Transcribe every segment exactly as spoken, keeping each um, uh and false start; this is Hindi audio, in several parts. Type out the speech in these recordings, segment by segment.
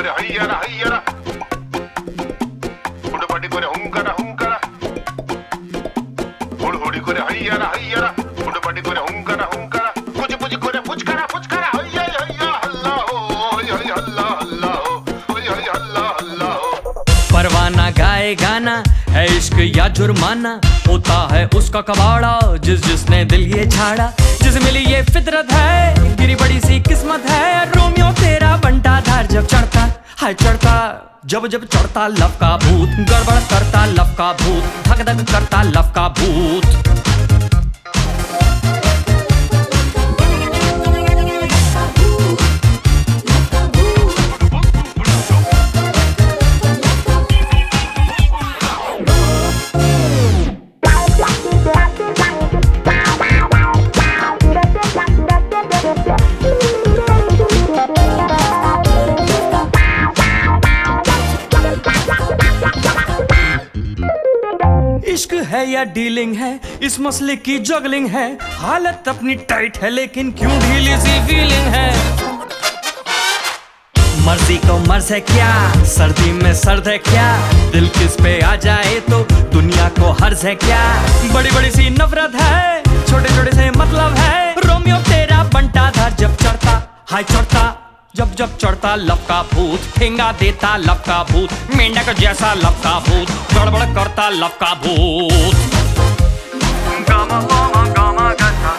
করে হাইয়ারা হাইয়ারা হুড়পাটি করে হুঙ্কারা হুঙ্কারা হুড়হুড়ি করে হাইয়ারা হাইয়ারা হুড়পাটি করে হুঙ্কারা হুঙ্কারা পুজি পুজি করে ফুচকারা ফুচকারা হাইয়া হাইয়া আল্লাহ হই হই আল্লাহ আল্লাহ হই হই আল্লাহ আল্লাহ। परवाना गाए गाना है इश्क या जुर्माना, होता है उसका कबाड़ा जिस जिसने दिल ये छाड़ा। जिस मिली ये फितरत है तेरी बड़ी सी किस्मत है, रोमियो तेरा बंटा धार जब चढ़ता हाय चढ़ता, जब जब चढ़ता लव का भूत, गड़बड़ करता लव का भूत, धक धक करता लव का भूत। इश्क है या डीलिंग है, इस मसले की जगलिंग है, हालत अपनी टाइट है लेकिन क्यों ढीली सी फीलिंग है। मर्जी को मर्ज है क्या, सर्दी में सर्द है क्या, दिल किस पे आ जाए तो दुनिया को हर्ज है क्या। बड़ी बड़ी सी नफरत है, छोटे छोटे से मतलब है, रोमियो तेरा बंटा धार जब चढ़ता हाय चढ़ता, जब जब चढ़ता लव का भूत, ठेंगा देता लव का भूत, मेंढक जैसा लव का भूत, गड़बड़ करता लव का भूत। गामा पामा गामा गधा,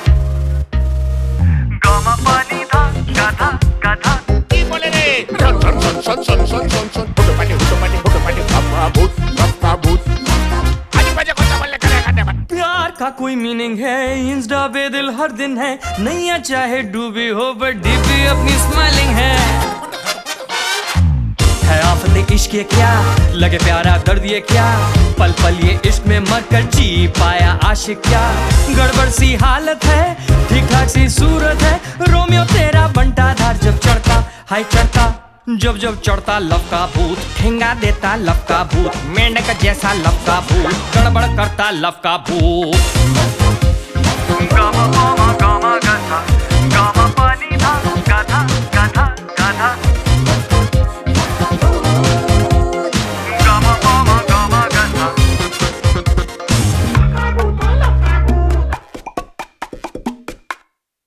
गामा पानी धा गधा गधा। কি বলে রে শন শন শন শন শন শন শন হুটো পানি হুটো পানি হুটো পানি বাবা ভূত বাবা भूत আজ বাজে কথা বললে করে খাতে পারে। प्यार का कोई मीनिंग है, इंस्टा पे दिल हर दिन है, नैया चाहे डूबी हो बट डीपी अपनी स्माइलिंग है। है आफत इश्क ये क्या, लगे प्यारा दर्द ये क्या, पल पल ये इश्क में मर कर जी पाया आशिक क्या। गड़बड़ सी हालत है, ठीक ठाक सी सूरत है, रोमियो तेरा बंटा धार जब चढ़ता हाय चढ़ता, जब जब चढ़ता लव का भूत, ठेंगा देता लव का भूत, मेंढक जैसा लव का भूत, गड़बड़ करता लव का भूत।